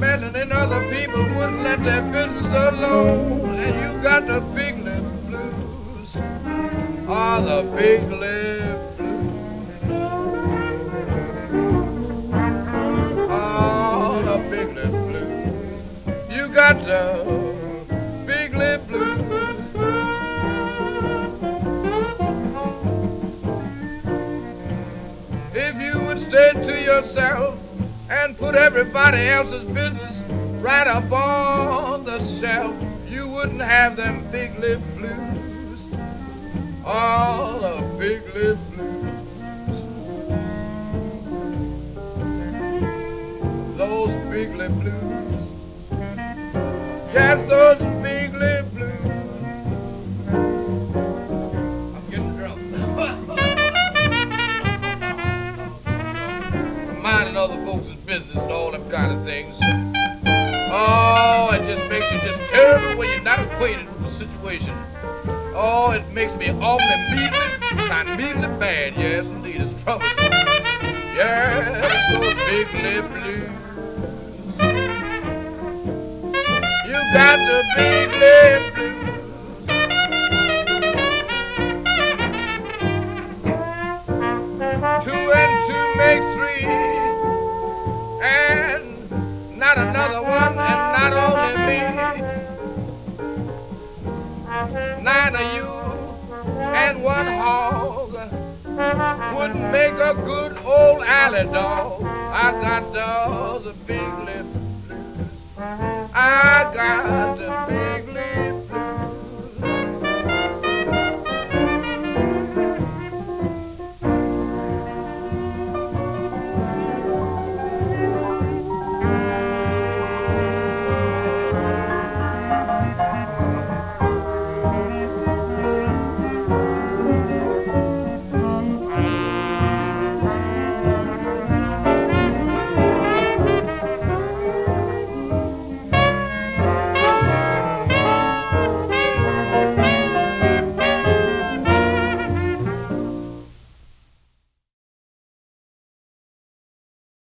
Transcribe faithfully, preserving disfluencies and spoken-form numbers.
meddling in other people, wouldn't let their business alone. And you got the big lip blues. Oh, the big lip blues. Oh, the big lip blues. You got the big lip blues. If you would stay to yourself and put everybody else's business right up on the shelf, you wouldn't have them big lip blues. All the big lip blues. Those big lip blues. Yes, those big lip blues. I'm getting drunk. Minding other folks' business and all them kind of things. Oh, it just makes you just terrible when you're not acquainted with the situation. Oh, it makes me awfully measly, kind of measly bad. Yes, indeed, it's troublesome. Yes, those big lip blues. You got the big lip blues. Two and two make three, and not another one, and not only me. Nine of you and one hog wouldn't make a good old alley dog. I got the, the big lip blues. I got